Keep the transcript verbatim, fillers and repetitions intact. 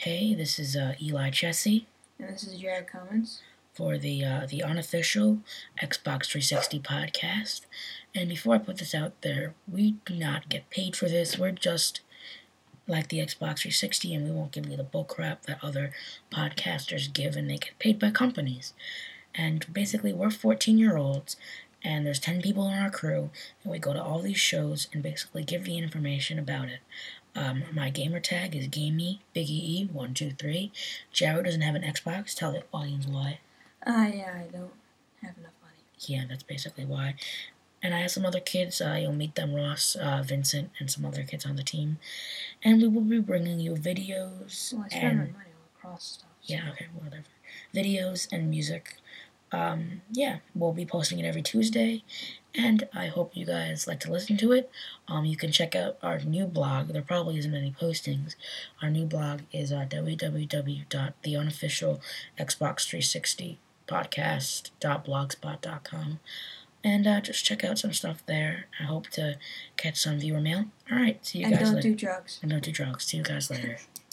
Hey, this is uh, Eli Chessie. And this is Jared Cummins. For the uh, the unofficial Xbox three sixty podcast. And before I put this out there, we do not get paid for this. We're just like the Xbox three sixty, and we won't give you the bull crap that other podcasters give, and they get paid by companies. And basically, we're fourteen-year-olds, and there's ten people in our crew, and we go to all these shows and basically give the information about it. Um, my gamer tag is Gamey Biggie E one two three. Jared doesn't have an Xbox. Tell the audience why. Uh, yeah, I don't have enough money. Yeah, that's basically why. And I have some other kids. Uh, you'll meet them, Ross, uh, Vincent, and some other kids on the team. And we will be bringing you videos. Well, I spend and, my money on lacrosse stuff. So. Yeah, okay, whatever. Videos and music. Um, yeah, we'll be posting it every Tuesday, and I hope you guys like to listen to it. Um, you can check out our new blog. There probably isn't any postings. Our new blog is uh, w w w dot the unofficial Xbox three sixty podcast dot blogspot dot com, and uh, just check out some stuff there. I hope to catch some viewer mail. All right, see you and guys later. And don't do drugs. And don't do drugs. See you guys later.